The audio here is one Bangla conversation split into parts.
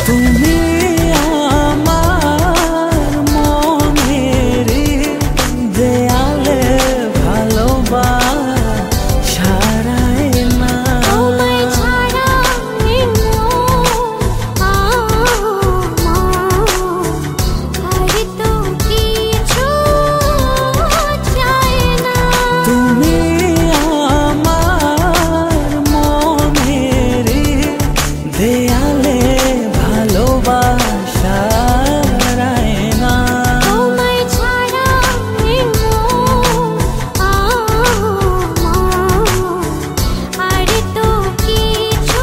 তুমি আমার মনের দেয়ালে ভালোবাসা রায় না। তোমায় ছাড়া আর তো কিছু চাই না। তুমি আমার মনের দেয়ালে ভালোবাসা রায় না। তোমায় ছাড়া আর তো কিছু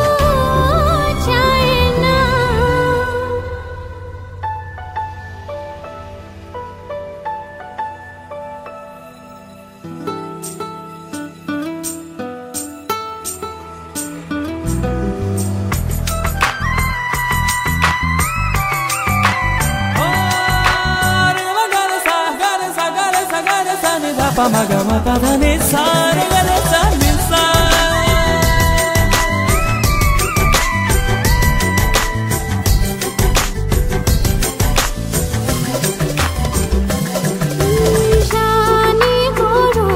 চাই না। Pa ma ga ma pa da ni sa re ga re sa ni sa. জানি করো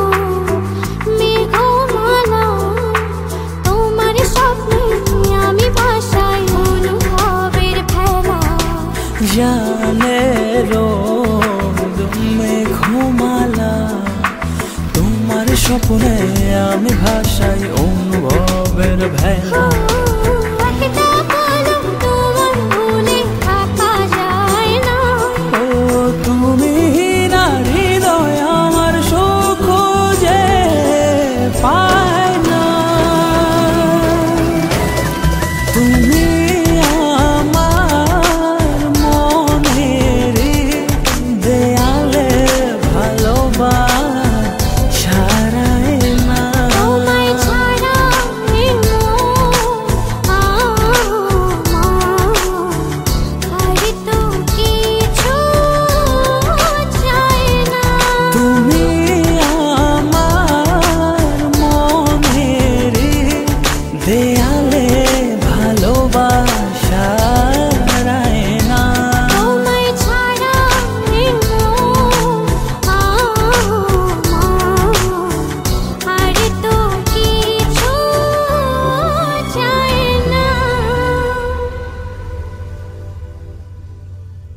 মেঘমালা, তোমার স্বপ্নে আমি ভাসাই অনুভবের ভেলা। জানে রোদ মেঘমালা, তোমার স্বপ্নে আমি ভাসাই অনুভবের ভেলা।